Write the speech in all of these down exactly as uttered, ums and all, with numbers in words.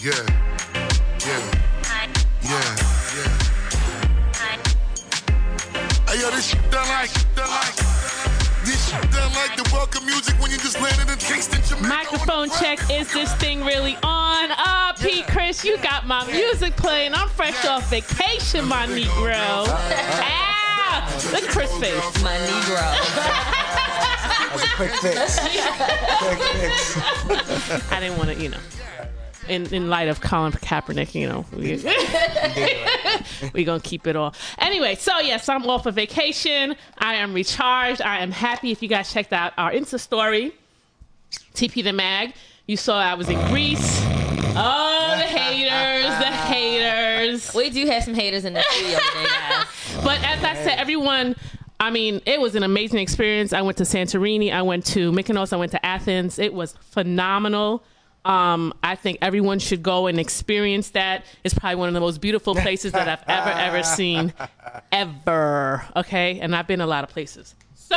Yeah. Yeah. Yeah. Yeah. Hey, yo, this shit done like, done like. This shit done like the welcome music when you just landed in Kingston, Jamaica. Microphone check. Is this thing really on? Ah, Pete Chris, you got my music playing. I'm fresh off vacation, my Negro. Ah, look at Chris' face. My Negro. That's a quick fix. Quick fix. I didn't want to, you know. In, in light of Colin Kaepernick, you know, we, we're going to keep it all. Anyway, so yes, I'm off of vacation. I am recharged. I am happy. If you guys checked out our Insta story, T P the Mag, you saw I was in Greece. Oh, the haters, the haters. We do have some haters in the studio today, guys. But as I said, everyone, I mean, it was an amazing experience. I went to Santorini. I went to Mykonos. I went to Athens. It was phenomenal. Um, I think everyone should go and experience that. It's probably one of the most beautiful places that I've ever, ever seen. Ever. Okay? And I've been a lot of places. So,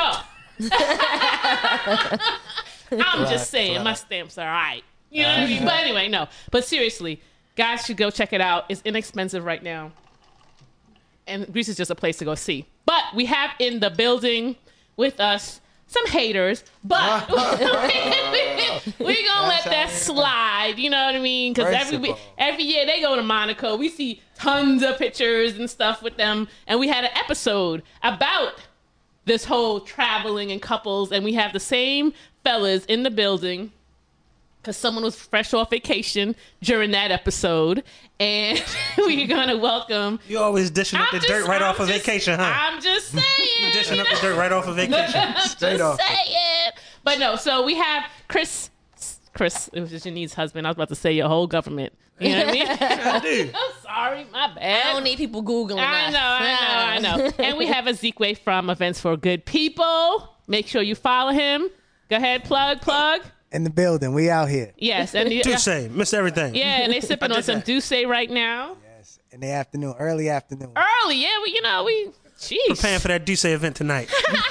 I'm just saying, my stamps are all right. You know what I mean? But anyway, no. But seriously, guys should go check it out. It's inexpensive right now. And Greece is just a place to go see. But we have in the building with us some haters, but we're gonna let that slide. You know what I mean? Because every every year they go to Monaco, we see tons of pictures and stuff with them, and we had an episode about this whole traveling and couples, and we have the same fellas in the building because someone was fresh off vacation during that episode, and we're gonna welcome. You always dishing up I'm the just, dirt right I'm off of just, vacation, huh? I'm just saying. You dishing up the dirt right off of vacation. Straight just off. saying. But no, so we have Chris. Chris, it was Janine's husband. I was about to say your whole government. You know what I mean? I do. I'm sorry, my bad. I don't need people Googling I us. know, I know, I know. And we have Ezekwe from Events for Good People. Make sure you follow him. Go ahead, plug, plug. In the building, we out here. Yes, and the, Douce, miss everything. yeah, and they sipping on some Douce right now. Yes, in the afternoon, early afternoon. Early, yeah, we, you know, we, jeez. Preparing for that Douce event tonight.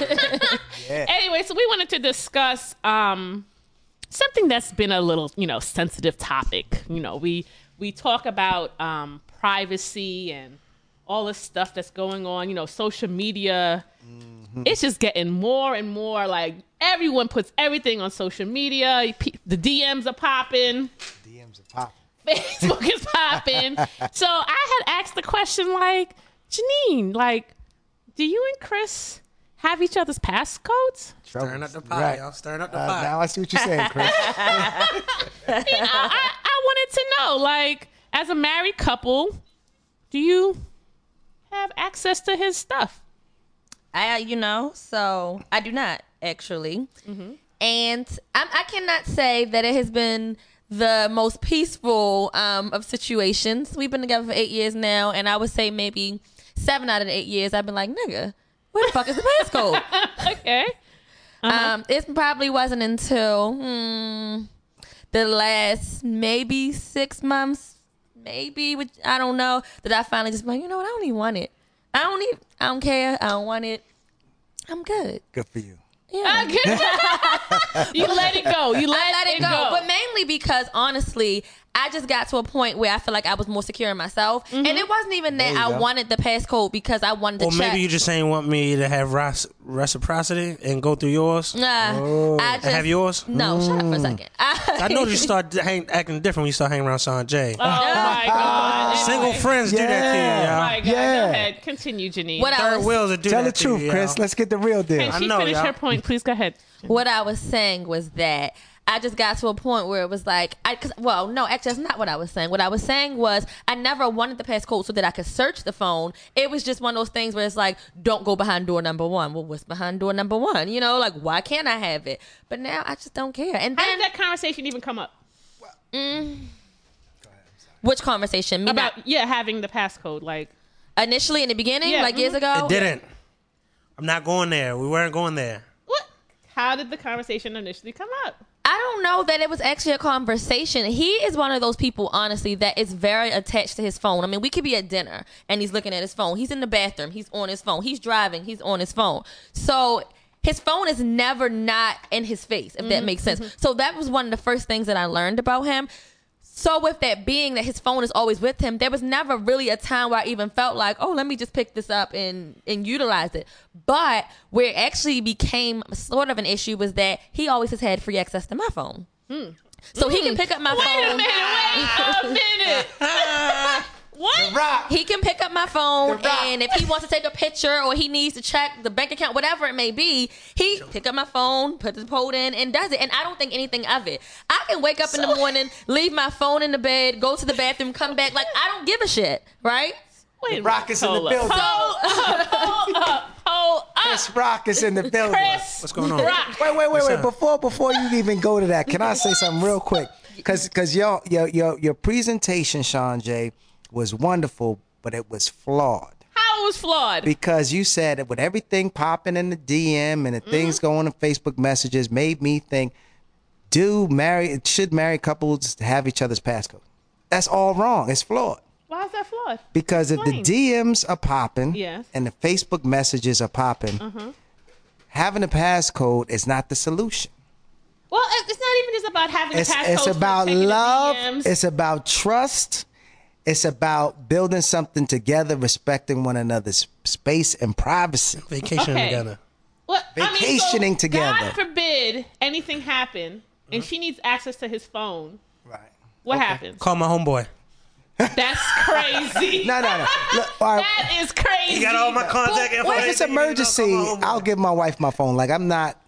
Yeah. Anyway, so we wanted to discuss um, something that's been a little, you know, sensitive topic. You know, we we talk about um, privacy and all this stuff that's going on. You know, social media. Mm-hmm. It's just getting more and more like everyone puts everything on social media. The D Ms are popping. D Ms are popping. Facebook is popping. So I had asked the question, like, Janine, like, do you and Chris have each other's passcodes? Stirring up the pot, Right. y'all. Stirring up the Uh, pot. now I see what you're saying, Chris. You know, I, I wanted to know, like, as a married couple, do you have access to his stuff? I, you know, so I do not actually, mm-hmm. and I'm, I cannot say that it has been the most peaceful um, of situations. We've been together for eight years now, and I would say maybe seven out of the eight years I've been like, nigga, where the fuck is the passcode? Okay. Uh-huh. Um, it probably wasn't until hmm, the last maybe six months, maybe, which I don't know, that I finally just like, you know what, I don't even want it. I don't even, I don't care. I don't want it. I'm good. Good for you. Yeah. You let it go. You let, I let it, it go. go. But mainly because, honestly, I just got to a point where I feel like I was more secure in myself. Mm-hmm. And it wasn't even that I go. wanted the passcode because I wanted to Or check. maybe you just ain't want me to have res- reciprocity and go through yours. Nah, Oh. I just, Have yours? No, shut up for a second. I, I know you start hang, acting different when you start hanging around Son J. Oh, my God. Single friends do that to you, Yeah. Oh, y'all. my God. Yeah. Go ahead. Continue, Janine. What I Third was- wheels will do Tell that the to truth, you, Chris. y'all. Let's get the real deal. Can she know, finish y'all. her point? Please go ahead. What I was saying was that I just got to a point where it was like, I, cause, well, no, actually, that's not what I was saying. What I was saying was I never wanted the passcode so that I could search the phone. It was just one of those things where it's like, don't go behind door number one. Well, what's behind door number one? You know, like, why can't I have it? But now I just don't care. And How then, did that conversation even come up? which conversation? Me About, not, yeah, having the passcode. Like, initially in the beginning, Yeah, like years mhm. ago? It didn't. I'm not going there. We weren't going there. what? How did the conversation initially come up? I don't know that it was actually a conversation. He is one of those people, honestly, that is very attached to his phone. I mean, we could be at dinner and he's looking at his phone. He's in the bathroom. He's on his phone. He's driving. He's on his phone. So his phone is never not in his face, if that makes sense. So that was one of the first things that I learned about him. So with that being that his phone is always with him, there was never really a time where I even felt like, oh, let me just pick this up and, and utilize it. But where it actually became sort of an issue was that he always has had free access to my phone. Mm. So mm. he can pick up my wait phone. Wait a minute, wait a minute. What? The Rock. He can pick up my phone, and if he wants to take a picture or he needs to check the bank account, whatever it may be, he pick up my phone, put the code in, and does it. And I don't think anything of it. I can wake up so, in the morning, leave my phone in the bed, go to the bathroom, come back. Like, I don't give a shit, right? Wait, the Rock is in the building. Hold up, hold up, hold up. Chris Rock is in the building. Chris What's going on? Rock. Wait, wait, wait, What's wait. up? Before before you even go to that, can I say something real quick? Because because your your your your presentation, Sean J, was wonderful, but it was flawed. How it was flawed? Because you said that with everything popping in the D M and the mm-hmm. things going on Facebook messages made me think, do marry should married couples have each other's passcode? That's all wrong. It's flawed. Why is that flawed? Because Explain. if the D Ms are popping yes. and the Facebook messages are popping, mm-hmm. having a passcode is not the solution. Well, it's not even just about having it's, a passcode. It's about love. The D Ms. It's about trust. It's about building something together, respecting one another's space and privacy. Vacationing okay. together. Well, Vacationing I mean, so together. God forbid anything happen, and Mm-hmm. she needs access to his phone. Right. What Okay. happens? Call my homeboy. That's crazy. No, no, no. Look, all right. That is crazy. You got all my contact info. Well, if it's emergency, I'll give my wife my phone. Like I'm not,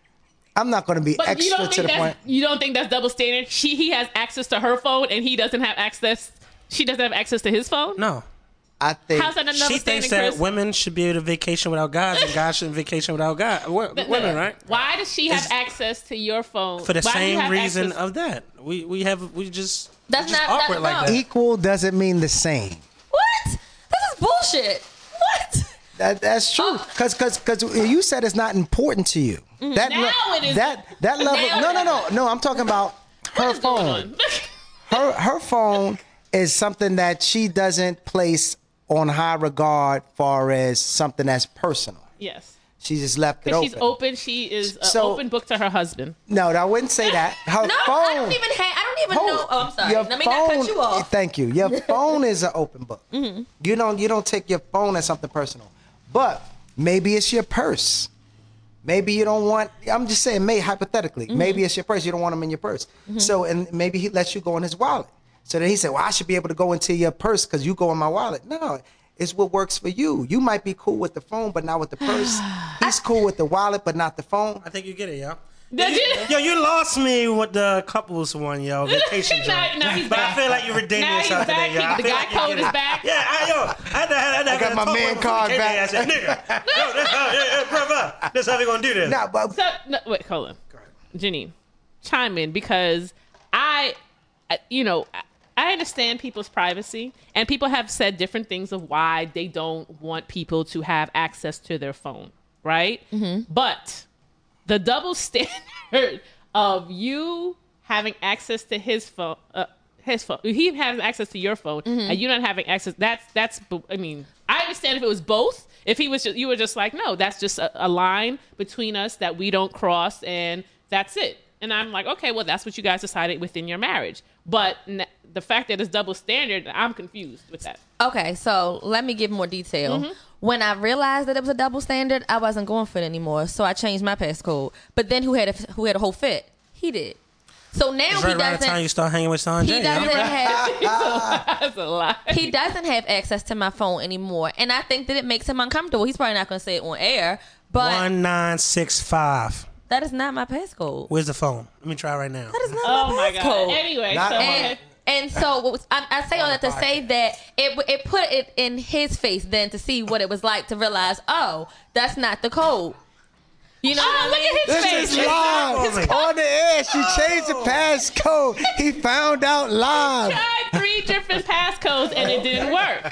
I'm not going to be But you extra don't to think the that's, point. you don't think that's double standard? She he has access to her phone and he doesn't have access. She doesn't have access to his phone. No. I think How's that a double She standard, thinks that Chris? women should be able to vacation without guys, and guys shouldn't vacation without guys. W- No, no, women, no. right? Why does she have It's- access to your phone? For the Why do you same have reason access- of that. We we have we just That's we're just not- awkward that's like not- that. equal doesn't mean the same. What? This is bullshit. What? That, that's true. Because because because you said it's not important to you. That Now it is. That that level. Now No, it no, no, no. I'm talking about her What's going phone. on? Her her phone is something that she doesn't place on high regard, far as something that's personal. Yes. She just left it Because open. she's open. She is an So- open book to her husband. No, I wouldn't say that. Her No, phone. I don't even have. I don't even Hold- know. Oh, I'm sorry. Your Let me not cut phone- you off. Thank you. Your phone is an open book. Mm-hmm. You don't you don't take your phone as something personal. But maybe it's your purse. Maybe you don't want. I'm just saying, may hypothetically, Mm-hmm. maybe it's your purse. You don't want them in your purse. Mm-hmm. So and maybe he lets you go in his wallet. So then he said, "Well, I should be able to go into your purse because you go in my wallet." No. It's what works for you. You might be cool with the phone, but not with the purse. He's cool with the wallet, but not the phone. I think you get it, yo. Did you? Yo, you lost me with the couples one, yo. Vacation Now- joint. now he's But back. I feel like you're redeeming Now he's yourself back. today, yo. He- I the feel guy like you code get is it. back. Yeah, I, yo, I had to, I had to I got have my a talk man with card K J. back. I said, nigga, yo, this how, yeah, yeah, brother, this how we gonna do this. Nah, but So, no, wait, hold on. Janine, chime in because I, I- you know, I- I understand people's privacy, and people have said different things of why they don't want people to have access to their phone, right? Mm-hmm. But the double standard of you having access to his phone, uh, his phone, he has access to your phone, Mm-hmm. and you not having access. That's that's. I mean, I understand if it was both. If he was, just, you were just like, no, that's just a, a line between us that we don't cross, and that's it. And I'm like, okay, well, that's what you guys decided within your marriage. But n- the fact that it's double standard, I'm confused with that. Okay, so let me give more detail. Mm-hmm. When I realized that it was a double standard, I wasn't going for it anymore, so I changed my passcode. But then who had a, who had a whole fit? He did. So now It's he right around the time doesn't. you start hanging with Sanjay, He yo. doesn't have. That's a lie. He doesn't have access to my phone anymore, and I think that it makes him uncomfortable. He's probably not going to say it on air, but one nine six five. that is not my passcode. Where's the phone? Let me try right now. That is not Oh my my passcode. god. Anyway, Not so mine. And, and so what was, I, I say all that to say that it it put it in his face then to see what it was like to realize, oh, that's not the code. You know Oh, what look I mean? at his this face. is It's live not- on the air. She changed the passcode. He found out live. tried three different passcodes and it didn't work.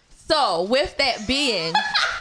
So with that being,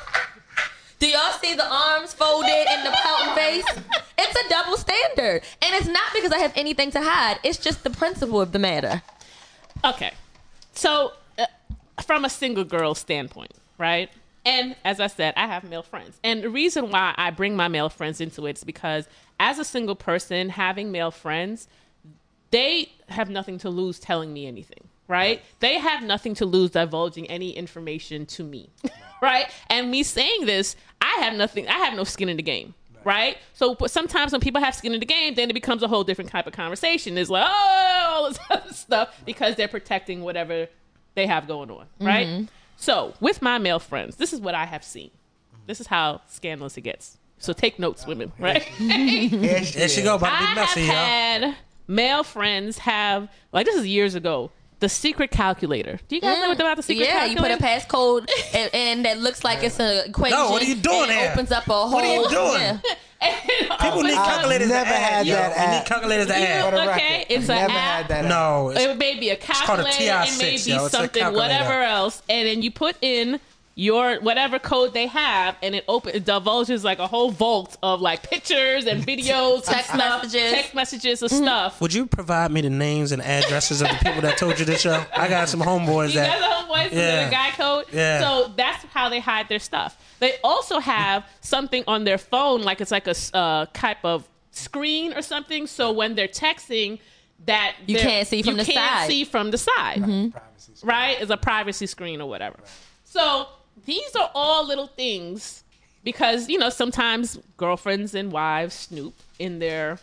do y'all see the arms folded and the pouting face? It's a double standard, and it's not because I have anything to hide. It's just the principle of the matter. Okay. So, uh, from a single girl standpoint, right? And as I said, I have male friends. And the reason why I bring my male friends into it is because as a single person, having male friends, they have nothing to lose telling me anything, right? They have nothing to lose divulging any information to me, right? And me saying this, I have nothing, I have no skin in the game. Right? So but sometimes when people have skin in the game, then it becomes a whole different type of conversation. It's like, oh, all this other stuff because they're protecting whatever they have going on. Right? Mm-hmm. So with my male friends, this is what I have seen. This is how scandalous it gets. So take notes, women. Right? There she go. About to be messy, I have y'all. had male friends have, like this is years ago, the secret calculator. Do you guys mm. know about the secret yeah, calculator? Yeah, you put a passcode and, and that looks like it's an equation. No, what are you doing and here? It opens up a whole. What are you doing? Yeah. People need calculators I've never to had add. that Yo. app. You need calculators to You add. know, okay, it's an never app. had that. No, it's, It may be a called a calculator. T I It may six, be yo. It's a something, calculator. whatever else, and then you put in your whatever code they have, and it open it divulges like a whole vault of like pictures and videos, text and stuff, messages, text messages of mm. stuff. Would you provide me the names and addresses of the people that told you this show? I got some homeboys you that. got the homeboys yeah. the guy code. Yeah. So that's how they hide their stuff. They also have something on their phone, like it's like a uh, type of screen or something. So when they're texting, that you can't see from you the can't side. see from the side. Mm-hmm. Right? It's a privacy screen or whatever. Right. So these are all little things because, you know, sometimes girlfriends and wives snoop in their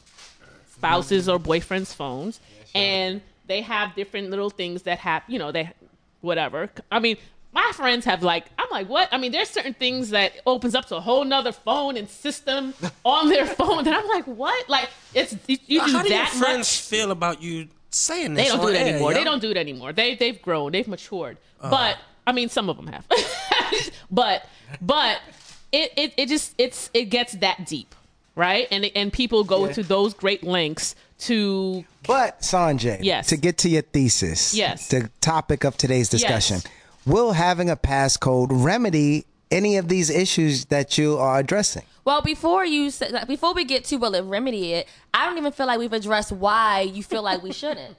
spouses or boyfriends' phones, and they have different little things that have, you know, they, whatever. I mean, my friends have like, I'm like, what? I mean, there's certain things that opens up to a whole nother phone and system on their phone. And I'm like, what? Like, it's, you, you do How do your that friends much? feel about you saying this? They don't do it air, anymore. yo? They don't do it anymore. They, they've grown. They've matured. Uh. But, I mean, some of them have. but, but it, it, it just, it's, it gets that deep. Right? And, and people go yeah. to those great lengths to... But, Sanjay, yes. to get to your thesis, yes. the topic of today's discussion, yes. will having a passcode remedy any of these issues that you are addressing? Well, before you before we get to will it remedy it, I don't even feel like we've addressed why you feel like we shouldn't.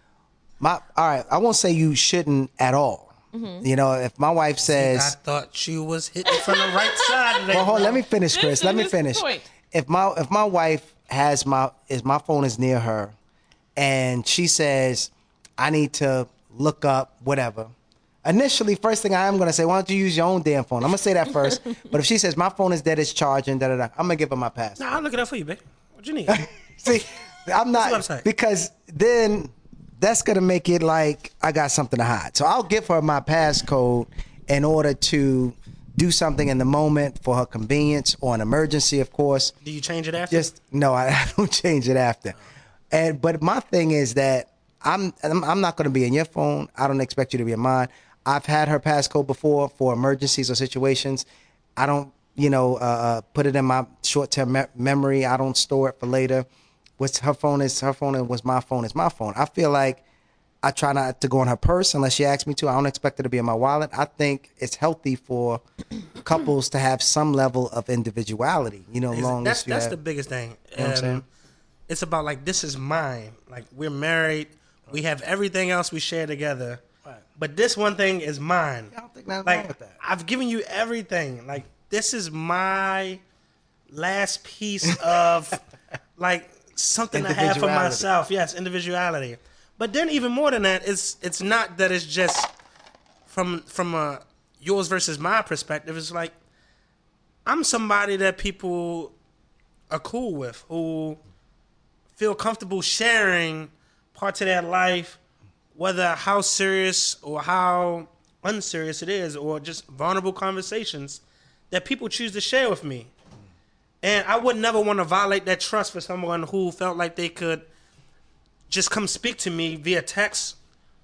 My all right, I won't say you shouldn't at all. Mm-hmm. You know, if my wife says, See, I thought she was hitting from the right side today. Well, hold on, let me finish, Chris. This let me is finish. the point. If my if my wife has my is my phone is near her, and she says, I need to look up whatever. Initially, first thing I am going to say, why don't you use your own damn phone? I'm going to say that first. But if she says, my phone is dead, it's charging, da da da, I'm going to give her my pass. Nah, I'll look it up for you, babe. What you need? See, I'm not, website. Because then that's going to make it like I got something to hide. So I'll give her my passcode in order to do something in the moment for her convenience or an emergency, of course. Do you change it after? Just no, I, I don't change it after. And but my thing is that I'm I'm, I'm not going to be in your phone. I don't expect you to be in mine. I've had her passcode before for emergencies or situations. I don't, you know, uh, put it in my short-term me- memory. I don't store it for later. What's her phone is her phone and what's my phone is my phone. I feel like I try not to go in her purse unless she asks me to. I don't expect it to be in my wallet. I think it's healthy for couples to have some level of individuality. You know, long that's as you that's have, the biggest thing. You know what I'm saying? It's about like this is mine. Like we're married. We have everything else we share together. Right. But this one thing is mine. I don't think nothing like, wrong with that. I've given you everything. Like this is my last piece of like something I have for myself. Yes, individuality. But then even more than that, it's it's not that it's just from from a yours versus my perspective. It's like I'm somebody that people are cool with, who feel comfortable sharing parts of their life, whether how serious or how unserious it is, or just vulnerable conversations that people choose to share with me. And I would never want to violate that trust for someone who felt like they could just come speak to me via text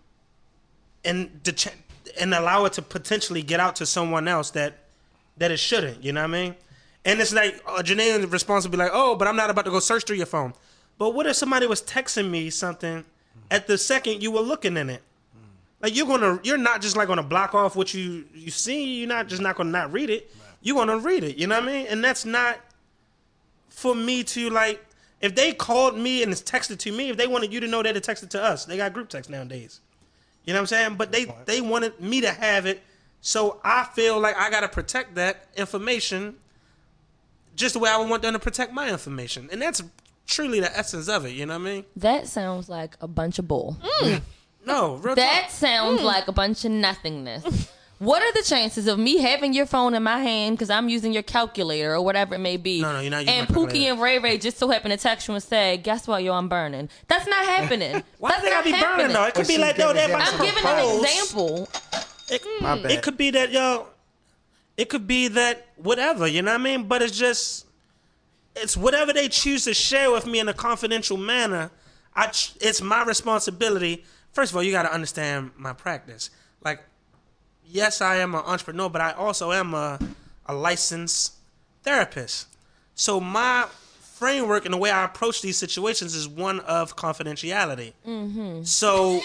and de- and allow it to potentially get out to someone else that that it shouldn't, you know what I mean? And it's like, uh, Janae's response would be like, oh, but I'm not about to go search through your phone. But what if somebody was texting me something at the second you were looking in it? Like you're gonna, you're not just like gonna block off what you you see. You're not just not gonna not read it. You're gonna read it. You know what I mean? And that's not for me to like. If they called me and texted to me, if they wanted you to know, they'd have texted to us. They got group text nowadays. You know what I'm saying? But they they wanted me to have it, so I feel like I gotta protect that information just the way I would want them to protect my information, and that's truly the essence of it. You know what I mean? That sounds like a bunch of bull. Mm. No, real That talk. sounds like a bunch of nothingness. What are the chances of me having your phone in my hand because I'm using your calculator or whatever it may be? No, no, you're not using And my Pookie calculator. and Ray Ray just so happen to text you and say, "Guess what? Yo, I'm burning." That's not happening. Why That's do they gotta be not burning happening. though? It could Well, be she like, yo, gave they an about to I'm giving an propose. example. It, My bad. it could be that, yo, it could be that whatever, you know what I mean? But it's just, it's whatever they choose to share with me in a confidential manner. I, ch- it's my responsibility. First of all, you got to understand my practice. Like, yes, I am an entrepreneur, but I also am a, a licensed therapist. So my framework and the way I approach these situations is one of confidentiality. Mm-hmm. So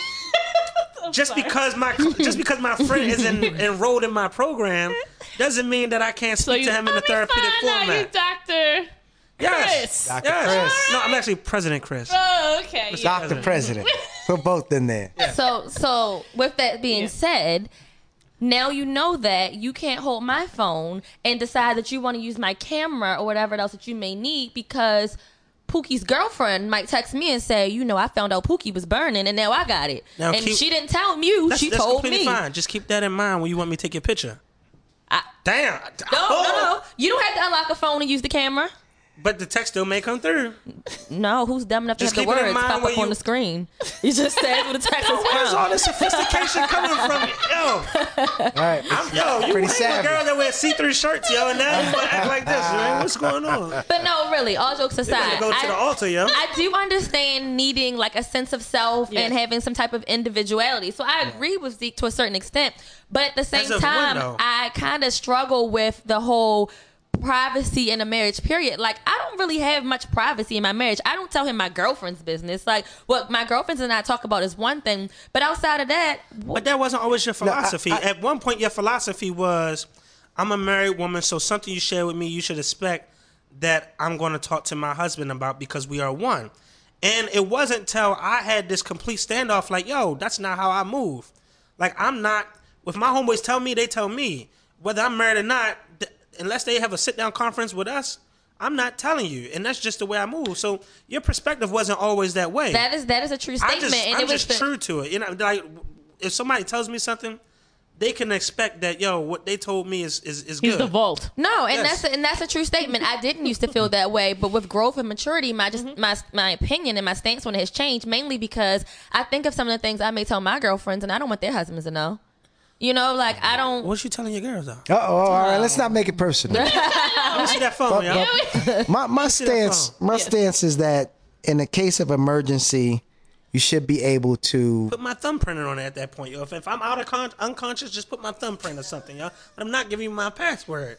just because my just because my friend is en- enrolled in my program doesn't mean that I can't So speak you, to him in I'll a be therapeutic fine now, you format. Doctor Yes. Chris. Doctor Yes. Chris. No, I'm actually President Chris. Oh, okay. Yeah. Doctor President. Put both in there. So, so with that being Yeah. said, now you know that you can't hold my phone and decide that you want to use my camera or whatever else that you may need because Pookie's girlfriend might text me and say, you know, I found out Pookie was burning and now I got it. Now and keep- she didn't tell you. That's, she that's told completely me. fine. Just keep that in mind when you want me to take your picture. I- Damn. No, Oh. no, no. You don't have to unlock a phone and use the camera. But the text still may come through. No, who's dumb enough Just to have keep the it in words mind pop when up on you- the screen? You just said where the text is Where's all from. this sophistication coming from? Yo, All right. I'm, yo, you Pretty ain't a savvy. girl that wears see-through shirts, yo, and now you want to act like this, man. What's going on? But no, really, all jokes You aside, better go to I- the altar, yo. I do understand needing like a sense of self Yes. and having some type of individuality. So I agree with Zeke to a certain extent. But at the same As of time, when, though? I kind of struggle with the whole privacy in a marriage period. Like, I don't really have much privacy in my marriage. I don't tell him my girlfriend's business. Like, what my girlfriends and I talk about is one thing. But outside of that, wh- But that wasn't always your philosophy. I- At one point, your philosophy was, I'm a married woman, so something you share with me, you should expect that I'm going to talk to my husband about because we are one. And it wasn't till I had this complete standoff, like, yo, that's not how I move. Like, I'm not, if my homeboys tell me, they tell me. Whether I'm married or not, th- unless they have a sit-down conference with us, I'm not telling you. And that's just the way I move. So your perspective wasn't always that way. that is that is a true I statement. just, and I'm it was just the- true to it. You know, like if somebody tells me something, they can expect that, yo, what they told me is is, is He's good. the vault. No, and Yes. that's a, and that's a true statement. I didn't used to feel that way, but with growth and maturity, my just Mm-hmm. my my opinion and my stance on it has changed. Mainly because I think of some of the things I may tell my girlfriends, and I don't want their husbands to know. You know, like I don't. What you telling your girls though? Uh oh. All right. Let's not make it personal. Let me see that phone, yo. My my see that stance phone. my stance is that in the case of emergency, you should be able to. Put my thumbprint on it at that point, yo. If, if I'm out of con- unconscious, just put my thumbprint or something, yo. But I'm not giving you my password.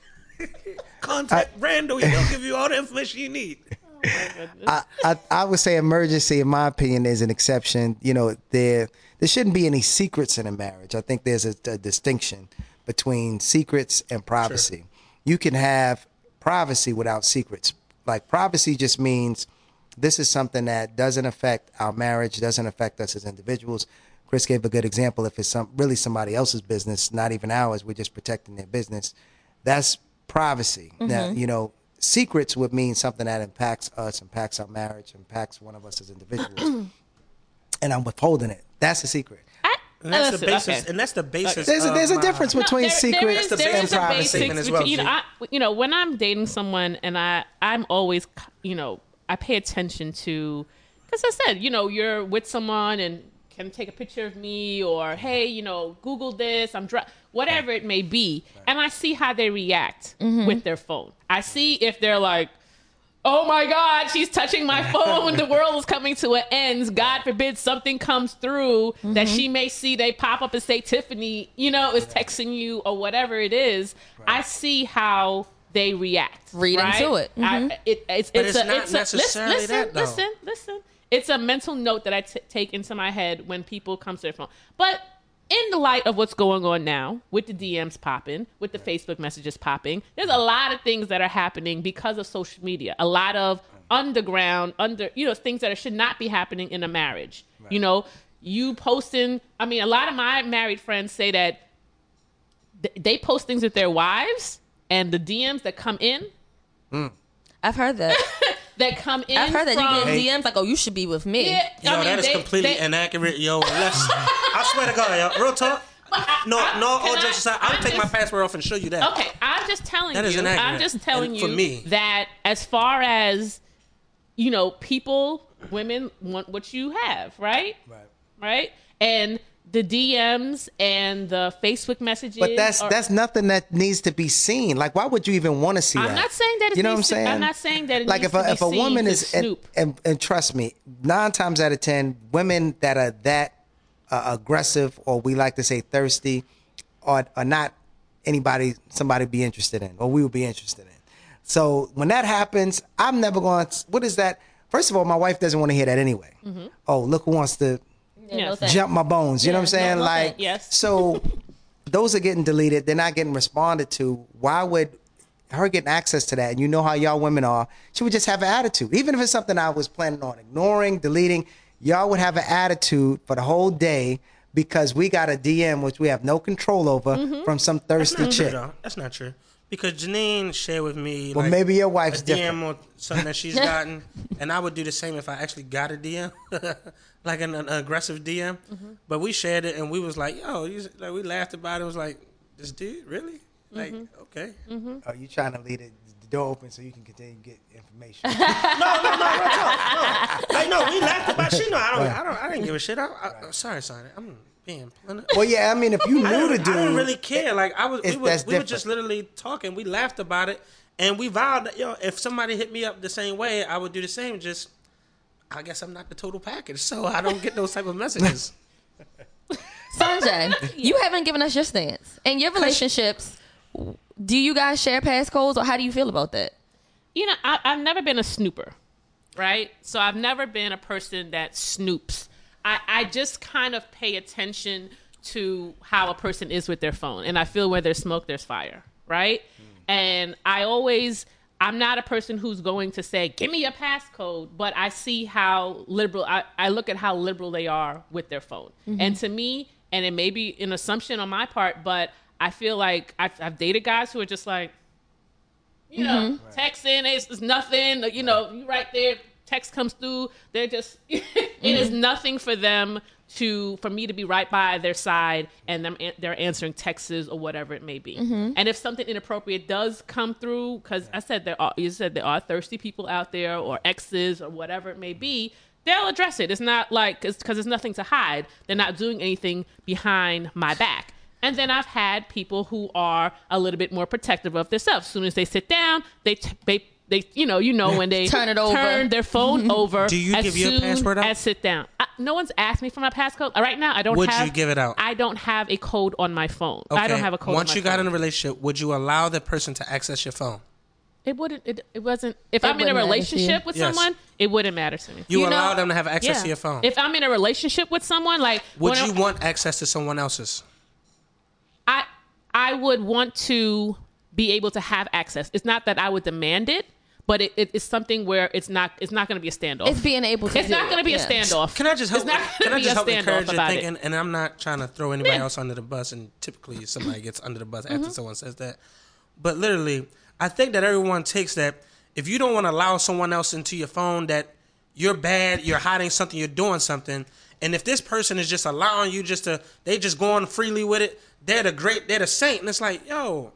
Contact Randall. He'll give you all the information you need. I, I I would say emergency, in my opinion, is an exception. You know, there there shouldn't be any secrets in a marriage. I think there's a, a distinction between secrets and privacy. You can have privacy without secrets. Like privacy just means this is something that doesn't affect our marriage, doesn't affect us as individuals. Chris gave a good example. If it's some really somebody else's business, not even ours, we're just protecting their business. That's privacy. Now, you know, secrets would mean something that impacts us, impacts our marriage, impacts one of us as individuals. And I'm withholding it. That's a secret. And that's the Listen, basis. okay. And that's the basis. There's a, of there's a my- difference No, between there- secrets there is, there and is a privacy. basics Statement as well, between- you know, G. I, you know, when I'm dating someone and I, I'm always, you know, I pay attention to, because I said, you know, you're with someone and can take a picture of me or, hey, you know, Google this, I'm dry, whatever it may be. And I see how they react with their phone. I see if they're like, oh my God, she's touching my phone. The world is coming to an end. God forbid something comes through that she may see. They pop up and say, Tiffany, you know, is texting you or whatever it is. I see how they react. Read right? into it. I, it it's, But it's, it's a, not it's a, necessarily listen, that, though. listen, listen, listen. It's a mental note that I t- take into my head when people come to their phone. But in the light of what's going on now, with the D Ms popping, with the Facebook messages popping, there's a lot of things that are happening because of social media. A lot of underground, under you know, things that should not be happening in a marriage. Right. You know, you posting. I mean, a lot of my married friends say that th- they post things with their wives, and the D Ms that come in. I've heard that. that come in. I've heard that from, you get D Ms like, "Oh, you should be with me." Yeah, Yo, I mean, that is they, completely they, inaccurate, yo. Let's, I swear to God, yo. Real talk. No, I- no, can all I- jokes aside, I'll I'm take my just- password off and show you that. Okay, I'm just telling That is you. inaccurate. I'm just telling And you for me- that as far as you know, people, women want what you have, right? Right. Right? And the D Ms and the Facebook messages. But that's are- that's nothing that needs to be seen. Like, why would you even want to see I'm that? not saying that it You know what I'm needs to- saying? I'm not saying that it like needs if a, to be if a seen woman to is and, snoop. and, and trust me, nine times out of ten, women that are that uh, aggressive, or we like to say thirsty, are are not anybody somebody be interested in, or we would be interested in. So when that happens, I'm never going to, what is that? First of all, my wife doesn't want to hear that anyway. Mm-hmm. Oh, look who wants to Yeah, no Yes. thanks. jump my bones. You know Yeah, what I'm saying? no, no like, thanks. Yes. so those are getting deleted. They're not getting responded to. Why would her getting access to that? And you know how y'all women are. She would just have an attitude. Even if it's something I was planning on ignoring, deleting, y'all would have an attitude for the whole day because we got a D M, which we have no control over, Mm-hmm. from some That's thirsty not true, chick. though. That's not true. Because Janine shared with me. Well, like, maybe your wife's a D M different. or something that she's gotten, and I would do the same if I actually got a D M, like an, an aggressive D M. Mm-hmm. But we shared it, and we was like, "Yo," you, like, we laughed about it. It was like, "This dude, really? Like, Mm-hmm. okay." Oh, you trying to leave it, the door open so you can continue to get information. No, no, no, real talk. No, like, no, we laughed about. She know I don't, I don't, I didn't give a shit. I, I, I'm sorry, sorry, I'm being. Well, yeah, I mean, if you I knew the didn't, dude, I didn't really care. Like I was, we, it's- were, that's we were different. just literally talking. We laughed about it, and we vowed that, yo, if somebody hit me up the same way, I would do the same. Just, I guess I'm not the total package, so I don't get those type of messages. Sanjay, you haven't given us your stance. In your relationships, do you guys share passcodes, or how do you feel about that? You know, I, I've never been a snooper, right? So I've never been a person that snoops. I, I just kind of pay attention to how a person is with their phone. And I feel where there's smoke, there's fire, right? Mm. And I always, I'm not a person who's going to say, give me your passcode, but I see how liberal, I, I look at how liberal they are with their phone. Mm-hmm. And to me, and it may be an assumption on my part, but I feel like I've, I've dated guys who are just like, you know, Mm-hmm. texting, it's, it's nothing, you know, you right there, text comes through, they're just, it mm-hmm. is nothing for them to, for me to be right by their side and them, they're answering texts or whatever it may be. Mm-hmm. And if something inappropriate does come through, because I said there are, you said there are thirsty people out there or exes or whatever it may be, they'll address it. It's not like, it's because there's nothing to hide. They're not doing anything behind my back. And then I've had people who are a little bit more protective of themselves. As soon as they sit down, they t- they they you know you know when they Turn it over. turn their phone over. Do you as give your soon password out? as sit down. I, no one's asked me for my passcode. Uh, Right now, I don't. Would have, you give it out? I don't have a code on my phone. Okay. I don't have a code. Once on my you got phone. in a relationship, would you allow the person to access your phone? It wouldn't. It, it wasn't. If It I'm in a wouldn't matter to you. relationship with Yes. someone, it wouldn't matter to me. You, You allow know- them to have access Yeah. to your phone. If I'm in a relationship with someone, like would when you I'm- want access to someone else's? I I would want to be able to have access. It's not that I would demand it, but it, it, it's something where it's not it's not going to be a standoff. It's being able to. It's do not it, going to be yeah. a standoff. Can I just help? It's not Can gonna I be just a help standoff encourage your about it. thinking? And I'm not trying to throw anybody Yeah. else under the bus. And typically, somebody gets under the bus Mm-hmm. after someone says that. But literally, I think that everyone takes that. If you don't want to allow someone else into your phone, that you're bad, you're hiding something, you're doing something. And if this person is just allowing you just to, they just going freely with it. They're the great, they're the saint. And it's like, yo,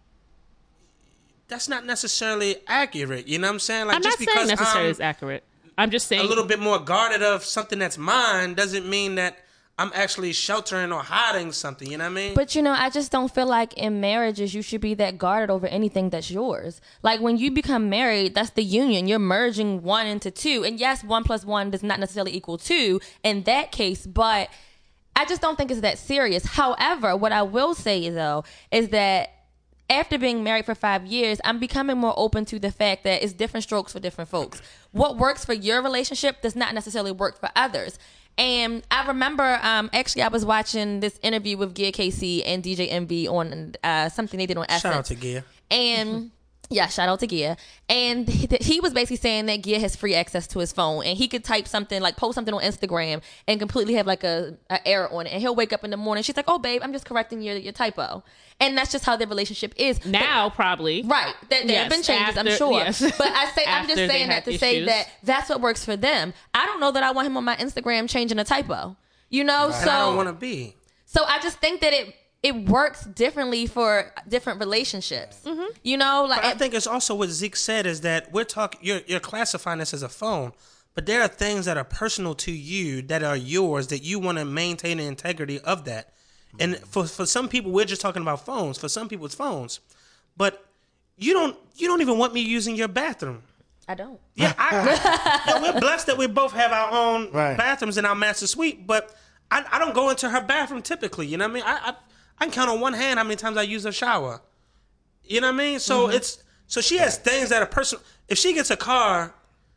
that's not necessarily accurate. You know what I'm saying? Like I'm just not saying because necessarily I'm it's accurate. I'm just saying a little bit more guarded of something that's mine doesn't mean that I'm actually sheltering or hiding something. You know what I mean? But you know, I just don't feel like in marriages you should be that guarded over anything that's yours. Like when you become married, that's the union. You're merging one into two. And yes, one plus one does not necessarily equal two in that case, but I just don't think it's that serious. However, what I will say though is that after being married for five years, I'm becoming more open to the fact that it's different strokes for different folks. What works for your relationship does not necessarily work for others. And I remember, um, actually, I was watching this interview with Gia Casey and D J Envy on uh, something they did on Essence. Shout out to Gia. And Yeah, shout out to Gia. And he, he was basically saying that Gia has free access to his phone, and he could type something, like post something on Instagram and completely have like a, a error on it. And he'll wake up in the morning. She's like, oh, babe, I'm just correcting your, your typo. And that's just how their relationship is. Now, but, probably. Right. There, there Yes, have been changes, after- I'm sure. yes. But I say, I'm just After they saying that had to say issues. that that's what works for them. I don't know that I want him on my Instagram changing a typo. You know? And So I don't want to be. So I just think that it it works differently for different relationships. Mm-hmm. You know, like But I think it's also what Zeke said is that we're talking. You're you're classifying this as a phone, but there are things that are personal to you that are yours that you want to maintain the integrity of that. And for for some people, we're just talking about phones. For some people, it's phones, but you don't you don't even want me using your bathroom. I don't. Yeah, I, I, yeah, we're blessed that we both have our own Right. bathrooms in our master suite, but I, I don't go into her bathroom typically. You know what I mean? I, I I can count on one hand how many times I use her shower. You know what I mean? So Mm-hmm. it's so she has things that are personal. If she gets a car,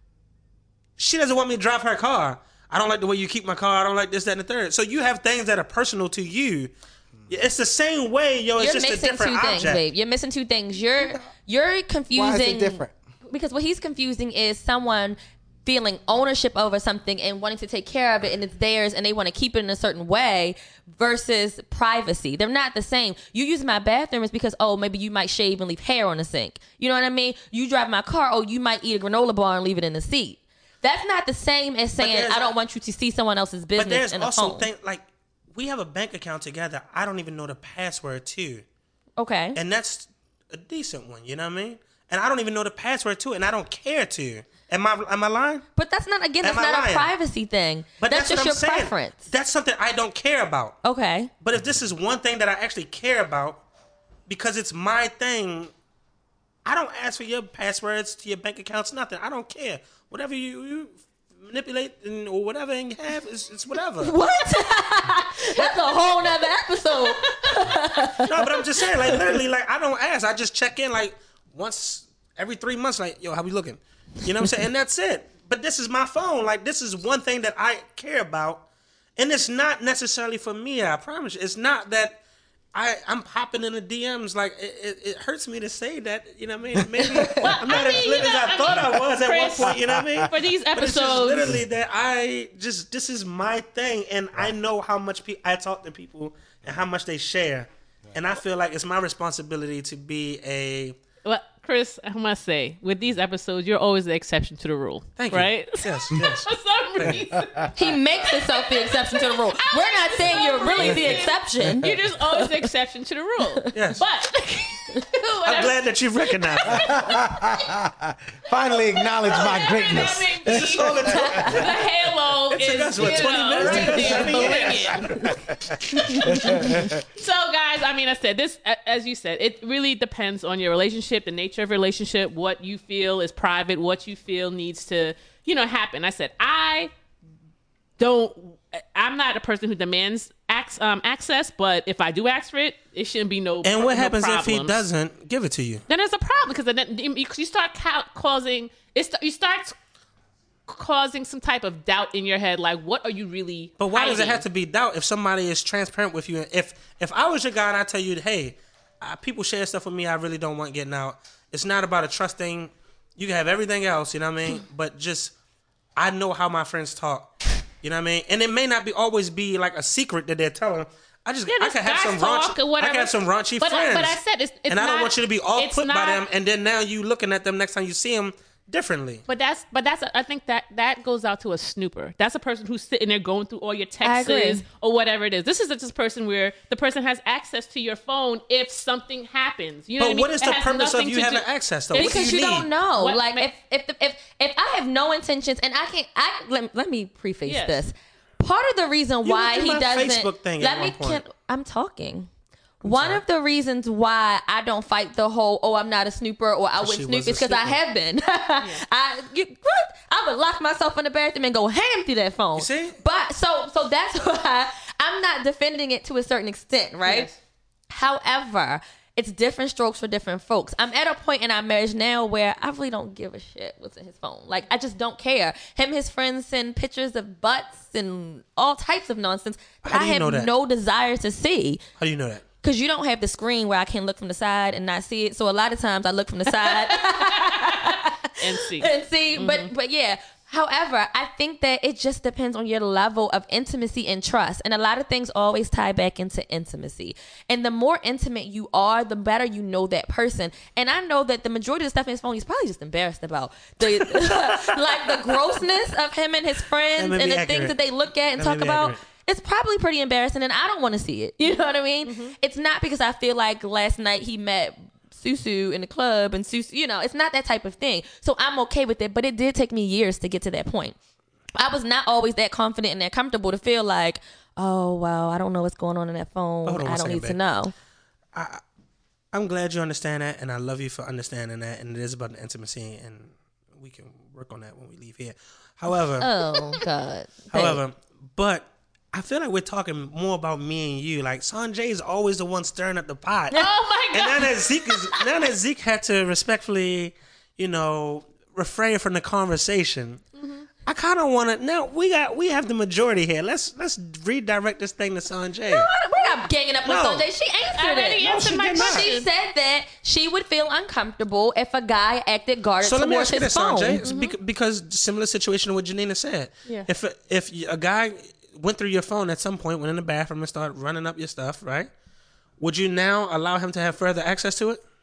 she doesn't want me to drive her car. I don't like the way you keep my car. I don't like this, that, and the third. So you have things that are personal to you. It's the same way, yo. It's You're just a mixing different two object. things, babe. You're missing two things. You're you're confusing. Why is it different? Because what he's confusing is someone feeling ownership over something and wanting to take care of it, and it's theirs, and they want to keep it in a certain way versus privacy. They're not the same. You use my bathroom is because, oh, maybe you might shave and leave hair on the sink. You know what I mean? You drive my car, oh, you might eat a granola bar and leave it in the seat. That's not the same as saying, there's I don't a- want you to see someone else's But business there's in a also home. things like we have a bank account together. I don't even know the password to. Okay. And that's a decent one, you know what I mean? And I don't even know the password to it, and I don't care to. Am I am I lying? But that's not, again, Am that's I not lying? a privacy thing. But that's, that's, just what your I'm saying. preference. That's something I don't care about. Okay. But if this is one thing that I actually care about, because it's my thing, I don't ask for your passwords to your bank accounts, nothing. I don't care. Whatever you, you manipulate and, or whatever and you have, it's, it's whatever. What? That's a whole nother episode. No, but I'm just saying, like, literally, like, I don't ask. I just check in, like, once every three months, like, yo, how we looking? You know what I'm saying? And that's it. But this is my phone. Like, this is one thing that I care about. And it's not necessarily for me, I promise you. It's not that I, I'm popping in the D Ms. Like, it, it, it hurts me to say that, you know what I mean? Maybe I'm not I as mean, lit you as know, I, I thought mean, I was at Chris, one point, you know what I mean? For these But it's just episodes, literally that I just, this is my thing. And I know how much pe- I talk to people and how much they share. And I feel like it's my responsibility to be a... well, Chris, I must say, with these episodes, you're always the exception to the rule. Thank you. Right? Yes, yes. For some reason. He makes himself the exception to the rule. We're not saying you're really the exception. You're just always the exception to the rule. Yes. But I'm glad that you recognize it. Finally acknowledge my greatness. the halo is, took us, what, you twenty know, minutes to right go there, brilliant. So, guys, I mean, I said this, a- as you said, it really depends on your relationship, the nature of your relationship, what you feel is private, what you feel needs to, you know, happen. I said, I don't, I'm not a person who demands ac- um, access, but if I do ask for it, it shouldn't be no And what no happens if he problems. doesn't give it to you? Then there's a problem because then you you start ca- causing it's you start causing some type of doubt in your head, like what are you really? But why does it hiding? have to be doubt if somebody is transparent with you? If if I was your guy and I tell you, hey, uh, people share stuff with me I really don't want getting out. It's not about a trust thing. You can have everything else, you know what I mean? But just I know how my friends talk, you know what I mean? And it may not be always be like a secret that they're telling. I just Yeah, I just can have guys some talk raunchy, or I whatever. can have some raunchy But I- friends. but I said it's- it's and I don't not- want you to be off it's put by not- them, and then now you looking at them next time you see them differently. But that's but that's I think that that goes out to a snooper. That's a person who's sitting there going through all your I agree. texts or whatever it is. This is just a person where the person has access to your phone if something happens. You know But what I mean? what is It the has purpose of nothing you to having do- access though? It's What do Because you you, need? don't know. What like ma- if, if if if if I have no intentions, and I can't, I let, let me preface Yes. this. Part of the reason why looked he at my doesn't Facebook thing let at me one point. can, I'm talking. One of the reasons why I don't fight the whole "oh, I'm not a snooper" or "I she wouldn't snoop" was a is because I snooper. have been. I you, what? I would lock myself in the bathroom and go ham through that phone. You see? But so so that's why I'm not defending it to a certain extent, right? Yes. However, it's different strokes for different folks. I'm at a point in our marriage now where I really don't give a shit what's in his phone. Like, I just don't care. Him and his friends send pictures of butts and all types of nonsense that How do I you have know that? no desire to see. How do you know that? because you don't have the screen where I can look from the side and not see it. So a lot of times I look from the side and see. and see. Mm-hmm. But but yeah. However, I think that it just depends on your level of intimacy and trust. And a lot of things always tie back into intimacy. And the more intimate you are, the better you know that person. And I know that the majority of the stuff in his phone, he's probably just embarrassed about. The like the grossness of him and his friends and the accurate. things that they look at and That talk may be about. accurate. It's probably pretty embarrassing, and I don't want to see it. You know what I mean? Mm-hmm. It's not because I feel like last night he met Susu in the club and Susu, you know, it's not that type of thing. So I'm okay with it, but it did take me years to get to that point. I was not always that confident and that comfortable to feel like, oh, well, I don't know what's going on in that phone. Hold on one I don't second, need to babe. know. I'm glad you understand that, and I love you for understanding that. And it is about the intimacy, and we can work on that when we leave here. However, Oh, God. however, but I feel like we're talking more about me and you. Like Sanjay is always the one stirring up the pot. Oh my And God. now that Zeke is now that Zeke had to respectfully, you know, refrain from the conversation. Mm-hmm. I kind of want to. Now we got we have the majority here. Let's let's redirect this thing to Sanjay. We're not ganging up on No. Sanjay. She I answered already it. answered she my did not. question. She said that she would feel uncomfortable if a guy acted guarded So let me towards ask you his this, phone. Sanjay, It's bec- because similar situation to what Janina said. Yeah. If a, if a guy went through your phone at some point, went in the bathroom and started running up your stuff, right? Would you now allow him to have further access to it?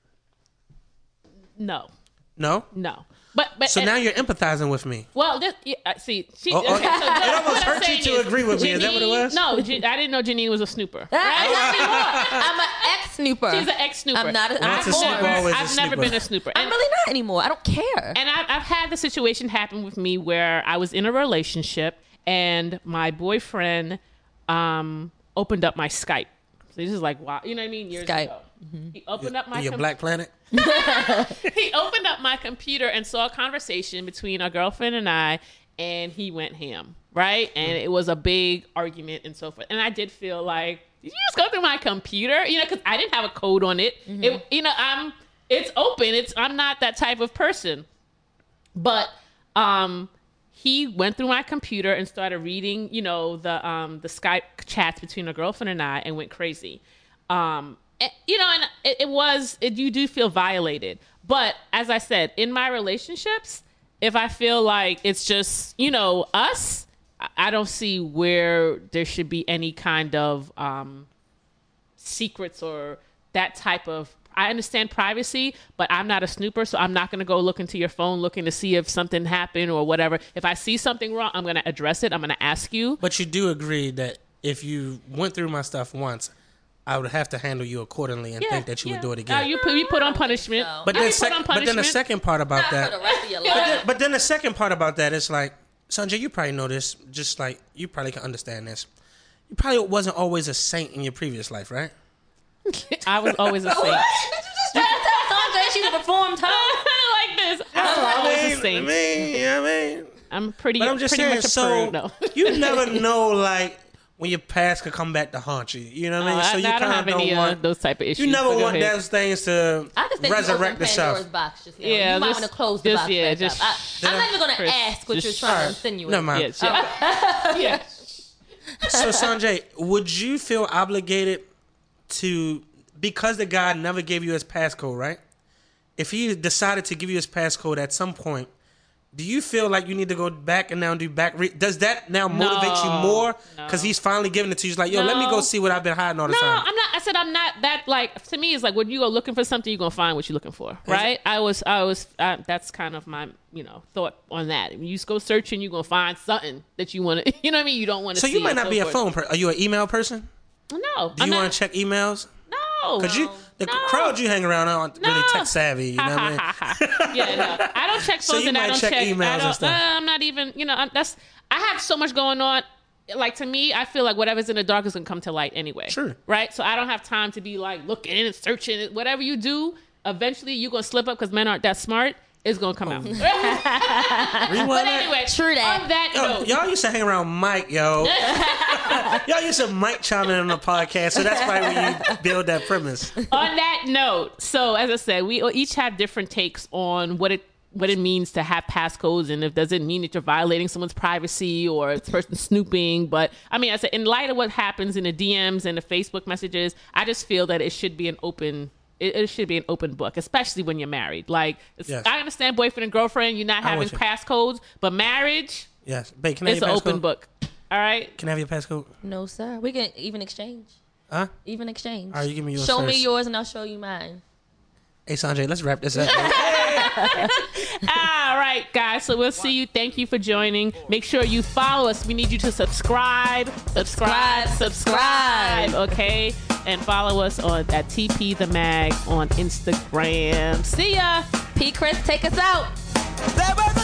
No, No. no. But but So and- now you're empathizing with me. Well, this, yeah, uh, see, she. Oh, oh, okay, so it almost what I'm hurt you saying to is, agree with me. Is that what it Janine- was? No, Jan- I didn't know Janine was a snooper. Not anymore. I'm an ex-snooper. She's an ex-snooper. I'm not a- I'm I've a snooper, never, always a I've never snooper. been a snooper. I'm And, really not anymore. I don't care. and I've, I've had the situation happen with me where I was in a relationship and my boyfriend um, opened up my Skype. So this is like, wow, you know what I mean? Years Skype. ago. He opened up my Your com- Black Planet. he opened up my computer and saw a conversation between our girlfriend and I, and he went ham, right? And it was a big argument and so forth. And I did feel like, did you just go through my computer? You know, because I didn't have a code on it. It, you know, I'm it's open. It's I'm not that type of person. But um, he went through my computer and started reading, you know, the um the Skype chats between a girlfriend and I, and went crazy. Um, and, you know, and it, it was it, you do feel violated. But as I said, in my relationships, if I feel like it's just, you know, us, I- I don't see where there should be any kind of um, secrets or that type of. I understand privacy, but I'm not a snooper, so I'm not going to go look into your phone looking to see if something happened or whatever. If I see something wrong, I'm going to address it. I'm going to ask you. But you do agree that if you went through my stuff once, I would have to handle you accordingly and think that you would do it Uh, again. you put you put on punishment. so. but, I then be sec- put on but then the punishment. second part about Not that. for the rest of your But life. then, but then the second part about that is like, Sanjay, you probably know this, just like you probably can understand this. You probably wasn't always a saint in your previous life, right? I was always a saint. What? Did you just try to tell Sanjay she's a reformed hoe? like this. I was always a saint. I mean, you know what I mean? I'm pretty. But I'm just pretty saying, much a so prude, no. you never know, like, when your past could come back to haunt you. You know what I mean? Uh, So you I don't kind have of don't any uh, want those type of issues. you never but go want ahead. those things to I just think resurrect you opened itself. Pandora's box just now. Yeah, you might just- want to close the just- box yeah, back just- up. I, I'm not even going to Chris, ask what just- you're trying to Alright, insinuate. never mind. Yes, yeah. yeah. So Sanjay, would you feel obligated to, because the guy never gave you his passcode, right? If he decided to give you his passcode at some point, do you feel like you need to go back and now do back? Re- Does that now motivate you No, more? no. Because he's finally giving it to you. He's like, yo, let me No. go see what I've been hiding all the No, time. I'm not. I said I'm not that. Like to me, it's like when you go looking for something, you're gonna find what you're looking for, right? I was, I was. Uh, that's kind of my, you know, thought on that. When you just go searching, you're gonna find something that you want to. You know what I mean? You don't want to. So see you might and not so be a forth. phone person. Are you an email person? No, Do I'm you not- want to check emails? No, Because you, the No. crowd you hang around aren't really No. tech savvy. You know Ha, what I ha, mean? ha, ha. Yeah, no. I don't check So phones you and I might don't check check emails I and don't, stuff. uh, I'm not even. You know, I'm, that's. I have so much going on. Like to me, I feel like whatever's in the dark is gonna come to light anyway. Sure. Right. So I don't have time to be like looking and searching. Whatever you do, eventually you're gonna slip up because men aren't that smart. It's gonna come out. Rewind But that. anyway, True that. On that Yo, note, y'all used to hang around Mike, yo. Y'all used to Mike chime in on the podcast, so that's why we build that premise. on that note, so as I said, we each have different takes on what it what it means to have passcodes, and if does it mean that you're violating someone's privacy or this person snooping. But I mean, I said, in light of what happens in the D Ms and the Facebook messages, I just feel that it should be an open. It, it should be an open book, especially when you're married. Like, it's, Yes. I understand boyfriend and girlfriend, you're not I'm having with you. passcodes, but marriage, Yes. Babe, can I have it's your an passcode? open book. All right. Can I have your passcode? No, sir. We can even exchange. Huh? Even exchange. All right, you give me yours Show me first. yours and I'll show you mine. Hey, Sanjay, let's wrap this up. All right, guys. So we'll see you. Thank you for joining. Make sure you follow us. We need you to subscribe, subscribe, subscribe. Okay, and follow us on at T P the Mag on Instagram. See ya. P. Chris, take us out. There we go.